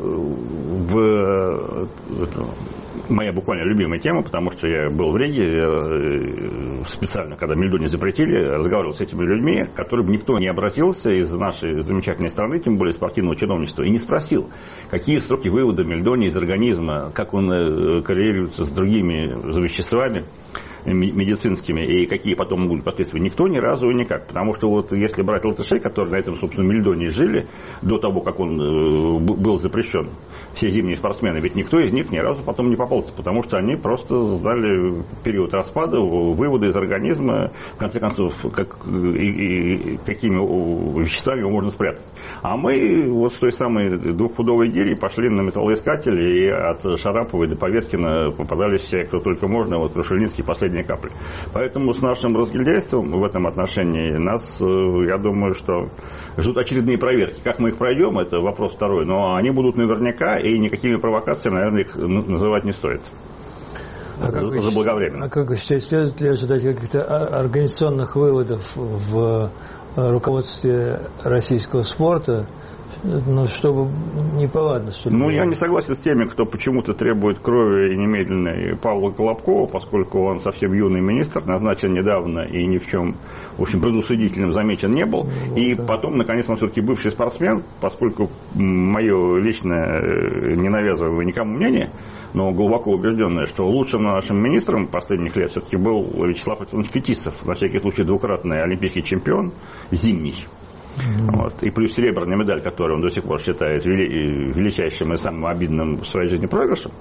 в... Это, моя буквально любимая тема, потому что я был в Риге, я специально, когда мельдоний запретили, разговаривал с этими людьми, к которым никто не обратился из нашей замечательной страны, тем более спортивного чиновничества, и не спросил, какие сроки вывода мельдония из организма, как он коррелируется с другими веществами медицинскими и какие потом будут последствия. Никто ни разу и никак. Потому что вот если брать латышей, которые на этом, собственно, мельдонии жили до того, как он э, был запрещен, все зимние спортсмены, ведь никто из них ни разу потом не попался, потому что они просто сдали период распада, вывода из организма, в конце концов, как, и, и какими веществами его можно спрятать. А мы вот с той самой двухпудовой гири пошли на металлоискатели, и от Шараповой до Поветкина попадались все, кто только можно, вот Крушельницкий последний капли. Поэтому с нашим разгильдяйством в этом отношении нас, я думаю, что ждут очередные проверки. Как мы их пройдем, это вопрос второй. Но они будут наверняка, и никакими провокациями, наверное, их называть не стоит. А как вы, заблаговременно. А как вы считаете, следует ли ожидать каких-то организационных выводов в руководстве российского спорта? Ну, чтобы неповадно, что ли. Ну, я не согласен с теми, кто почему-то требует крови и немедленной Павла Колобкова, поскольку он совсем юный министр, назначен недавно и ни в чем, в общем, предусудительным замечен не был. Вот, и да. Потом, наконец, он все-таки бывший спортсмен, поскольку мое личное, не навязываю никому мнение, но глубоко убежденное, что лучшим нашим министром последних лет все-таки был Вячеслав Александрович Фетисов, на всякий случай двукратный олимпийский чемпион, зимний. Mm-hmm. Вот. И плюс серебряная медаль, которую он до сих пор считает вели- величайшим и самым обидным в своей жизни проигрышем.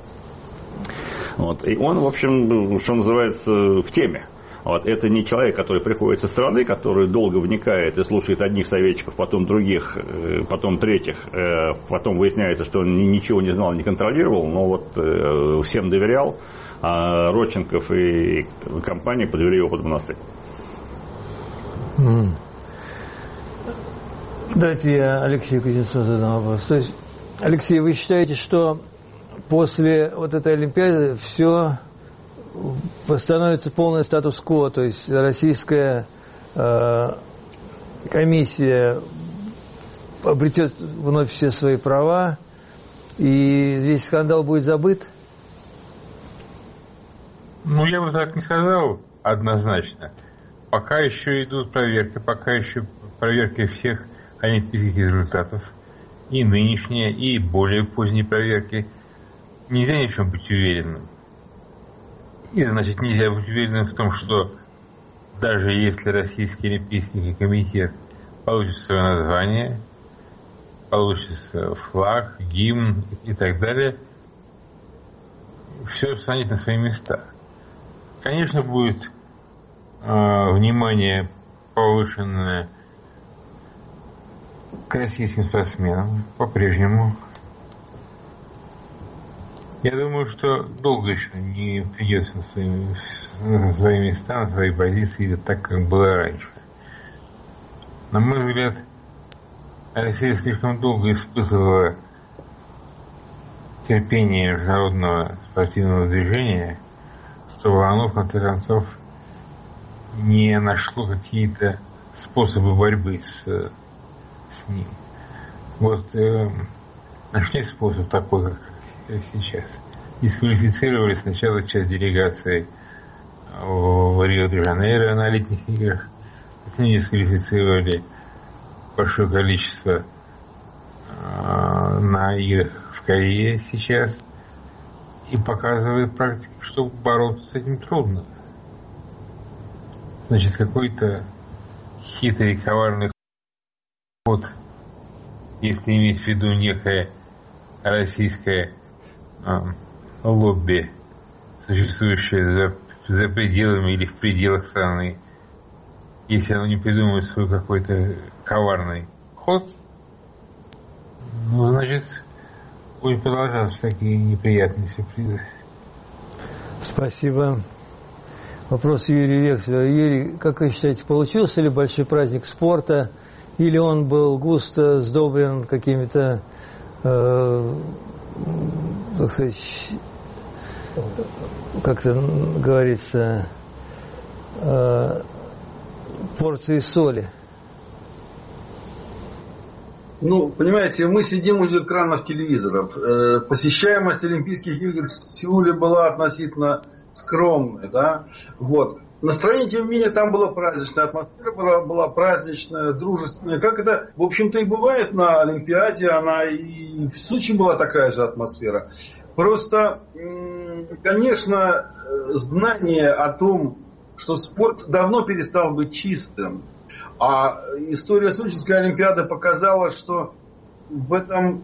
Вот. И он, в общем, что называется, в теме. Вот. Это не человек, который приходит со стороны, который долго вникает и слушает одних советчиков, потом других, потом третьих, потом выясняется, что он ничего не знал, не контролировал, но вот всем доверял, а Родченков и компания подвели его под монастырь. Mm. Давайте я Алексею Кузнецову задам вопрос. То есть, Алексей, вы считаете, что после вот этой Олимпиады все восстановится полный статус-кво, то есть российская э, комиссия обретет вновь все свои права, и весь скандал будет забыт? Ну, я бы так не сказал однозначно. Пока еще идут проверки, пока еще проверки всех олимпийских результатов. и нынешние, и более поздние проверки, нельзя ни в чем быть уверенным. И, значит, нельзя быть уверенным в том, что даже если Российский Олимпийский комитет получит свое название, получится флаг, гимн и так далее, все встанет на свои места. Конечно, будет э, внимание повышенное к российским спортсменам по-прежнему. Я думаю, что долго еще не придется на свои, на свои места, на свои позиции, так, как было раньше. На мой взгляд, Россия слишком долго испытывала терпение международного спортивного движения, чтобы оно, в конце концов, не нашло какие-то способы борьбы с, с ним. Вот э, нашли способ такой, как сейчас. Дисквалифицировали сначала часть делегации в Рио-де-Жанейро на летних играх, потом дисквалифицировали большое количество э, на играх в Корее сейчас, и показывает практика, что бороться с этим трудно. Значит, какой-то хитрый, коварный ход, если иметь в виду некое российское э, лобби, существующее за, за пределами или в пределах страны, если оно не придумает свой какой-то коварный ход, ну, значит, будет продолжаться такие неприятные сюрпризы. Спасибо. Вопрос Юрия Векселя. Юрий, как вы считаете, получился ли большой праздник спорта, или он был густо сдобрен какими-то, э, так сказать, как это говорится, э, порцией соли? Ну, понимаете, мы сидим у экранов телевизоров. Э, посещаемость Олимпийских игр в Сеуле была относительно скромной, да, вот. Настроение, тем не менее, там было праздничное, атмосфера была, была праздничная, дружественная, как это, в общем-то, и бывает на Олимпиаде, она и в Сочи была такая же атмосфера. Просто, конечно, знание о том, что спорт давно перестал быть чистым, а история Сочинской Олимпиады показала, что в этом,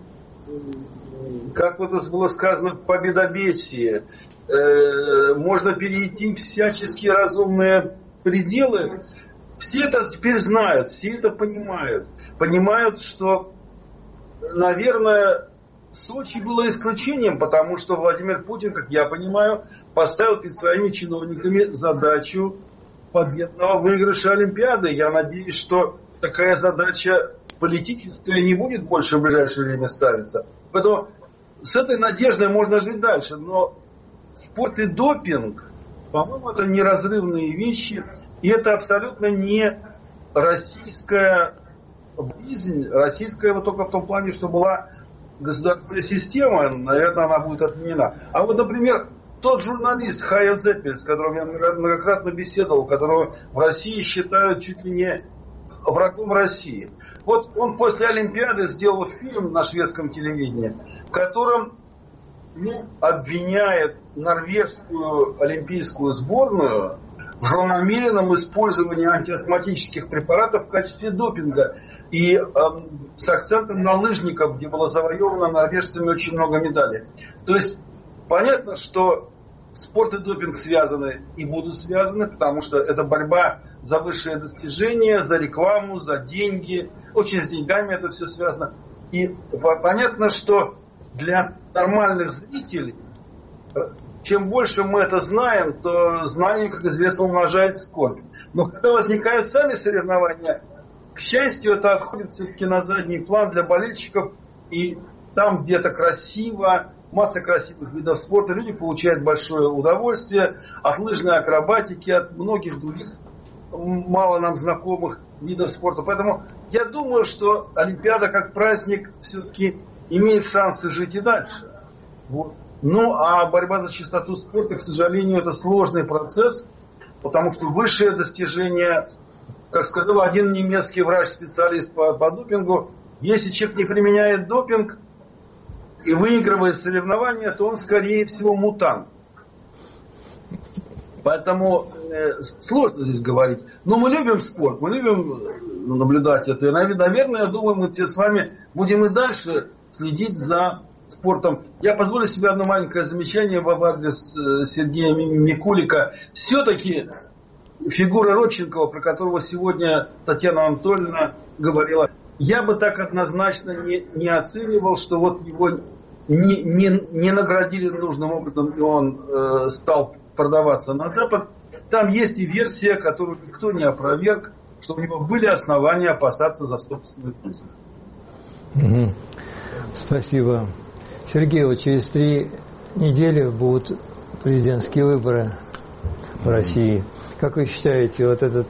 как вот это было сказано, победобесие, можно перейти всяческие разумные пределы. Все это теперь знают, все это понимают. Понимают, что, наверное, Сочи было исключением, потому что Владимир Путин, как я понимаю, поставил перед своими чиновниками задачу победного выигрыша Олимпиады. Я надеюсь, что такая задача политическая не будет больше в ближайшее время ставиться. Поэтому с этой надеждой можно жить дальше. Но спорт и допинг, по-моему, это неразрывные вещи. И это абсолютно не российская жизнь. Российская вот только в том плане, что была государственная система, наверное, она будет отменена. А вот, например, тот журналист Хайо Зеппель, с которым я многократно беседовал, которого в России считают чуть ли не врагом России. Вот он после Олимпиады сделал фильм на шведском телевидении, в котором, ну, обвиняет норвежскую олимпийскую сборную в злонамеренном использовании антиастматических препаратов в качестве допинга. И э, с акцентом на лыжников, где было завоевано норвежцами очень много медалей. То есть понятно, что спорт и допинг связаны и будут связаны, потому что это борьба за высшие достижения, за рекламу, за деньги. Очень с деньгами это все связано. И понятно, что для нормальных зрителей, чем больше мы это знаем, то знание, как известно, умножает скорбь. Но когда возникают сами соревнования, к счастью, это отходит все-таки на задний план для болельщиков. И там где-то красиво, масса красивых видов спорта, люди получают большое удовольствие от лыжной акробатики, от многих других мало нам знакомых видов спорта. Поэтому я думаю, что Олимпиада как праздник все-таки имеет шансы жить и дальше. Вот. Ну, а борьба за чистоту спорта, к сожалению, это сложный процесс, потому что высшее достижение, как сказал один немецкий врач-специалист по, по допингу, Если человек не применяет допинг и выигрывает соревнования, то он, скорее всего, мутант. Поэтому э, сложно здесь говорить. Но мы любим спорт, мы любим наблюдать это. И, наверное, я думаю, мы все с вами будем и дальше следить за спортом. Я позволю себе одно маленькое замечание в адрес Сергея Микулика. Все-таки фигура Родченкова, про которого сегодня Татьяна Анатольевна говорила, я бы так однозначно не, не оценивал, что вот его не, не, не наградили нужным образом, и он э, стал продаваться на Запад. Там есть и версия, которую никто не опроверг, что у него были основания опасаться за собственную жизнь. Угу. Спасибо. Сергей, вот через три недели будут президентские выборы в России. Как вы считаете, вот этот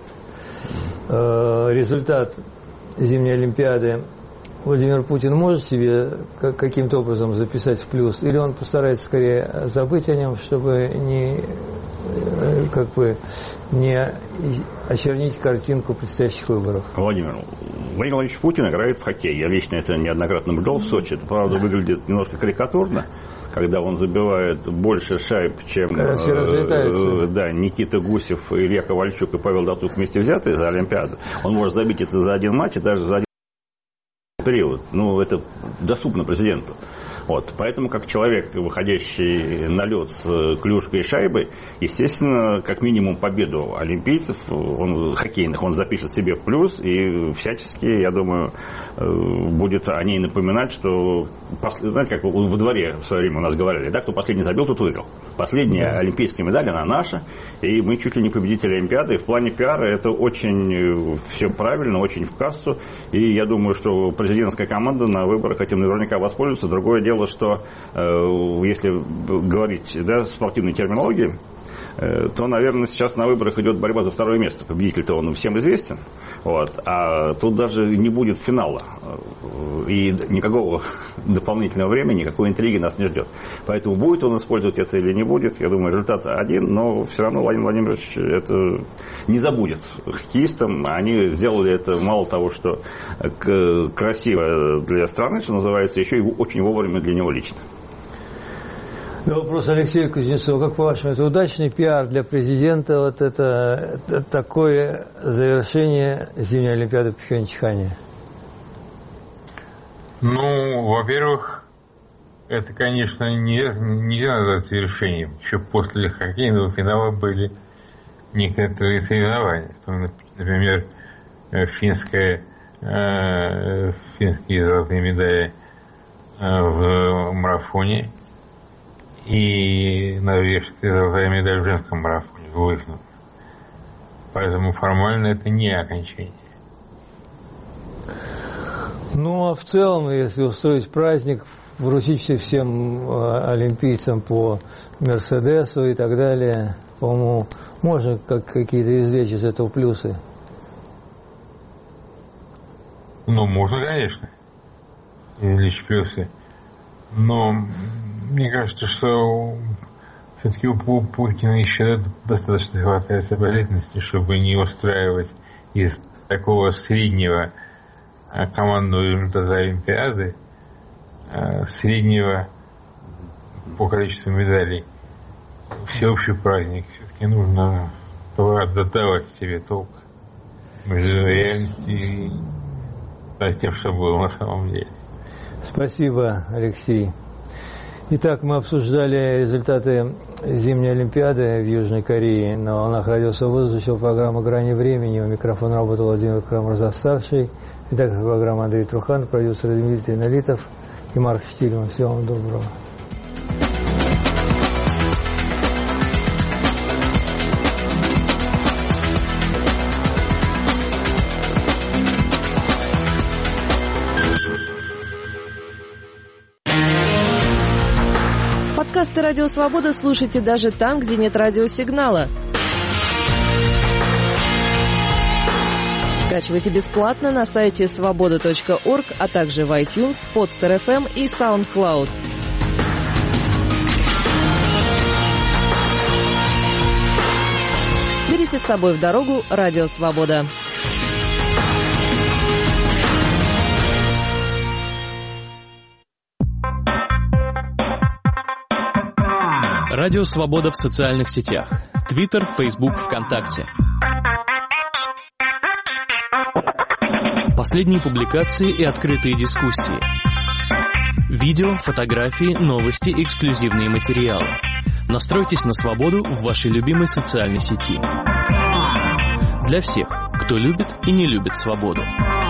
э, результат зимней Олимпиады Владимир Путин может себе каким-то образом записать в плюс? Или он постарается скорее забыть о нем, чтобы не, как бы, не очернить картинку предстоящих выборов? Владимир, Владимир Владимирович Путин играет в хоккей. Я лично это неоднократно наблюдал в Сочи. Это, правда, выглядит немножко карикатурно, когда он забивает больше шайб, чем все разлетаются. Э, да, Никита Гусев, Илья Ковальчук и Павел Дацук вместе взятые за Олимпиаду. Он может забить это за один матч и даже за один период. Ну, это доступно президенту. Вот. Поэтому, как человек, выходящий на лед с клюшкой и шайбой, естественно, как минимум победу олимпийцев, он, хоккейных, он запишет себе в плюс, и всячески, я думаю, будет о ней напоминать, что, знаете, как во дворе в свое время у нас говорили, да, кто последний забил, тот выиграл. Последняя да. олимпийская медаль, она наша, и мы чуть ли не победители Олимпиады, и в плане пиара это очень все правильно, очень в кассу, и я думаю, что президентская команда на выборах этим наверняка воспользуется. Другое дело, что э, если говорить, да, спортивной терминологией, э, то, наверное, сейчас на выборах идет борьба за второе место. Победитель-то он всем известен. Вот, а тут даже не будет финала. И никакого дополнительного времени, никакой интриги нас не ждет. Поэтому будет он использовать это или не будет, я думаю, результат один, но все равно Владимир Владимирович это не забудет. Хоккеистам они сделали это мало того, что красиво для страны, что называется, еще и очень вовремя для него лично. Вопрос Алексею Кузнецову. Как по-вашему, это удачный пиар для президента, вот это, это такое завершение зимней Олимпиады в Пхенчхане? Ну, во-первых, это, конечно, не, нельзя назвать завершением. Еще после хоккейного финала были некоторые соревнования. Например, финская, э, финские золотые медали в марафоне и норвежская золотая медаль в женском марафоне в лыжном. Поэтому формально это не окончание. Ну, а в целом, если устроить праздник, вручить всем олимпийцам по Мерседесу и так далее, по-моему, можно как какие-то извлечь из этого плюсы? Ну, можно, конечно, извлечь плюсы. Но мне кажется, что все-таки у Путина еще достаточно хватает сообразительности, чтобы не устраивать из такого среднего командного результата Олимпиады, среднего по количеству медалей, всеобщий праздник. Все-таки нужно додавать себе толк между реальностью и тем, что было на самом деле. Спасибо, Алексей. Итак, мы обсуждали результаты зимней Олимпиады в Южной Корее на волнах радио «Свобода». Звучала программа «Грани времени». У микрофона работал Владимир Крамер-старший. Итак, программа Андрей Трухан, продюсер Дмитрий Налитов и Марк Штильман. Всего вам доброго. Подкасты «Радио Свобода» слушайте даже там, где нет радиосигнала. Скачивайте бесплатно на сайте свобода точка орг, а также в iTunes, Podster эф эм и SoundCloud. Берите с собой в дорогу «Радио Свобода». Радио Свобода в социальных сетях. Твиттер, Фейсбук, ВКонтакте. Последние публикации и открытые дискуссии. Видео, фотографии, новости, эксклюзивные материалы. Настройтесь на свободу в вашей любимой социальной сети. Для всех, кто любит и не любит свободу.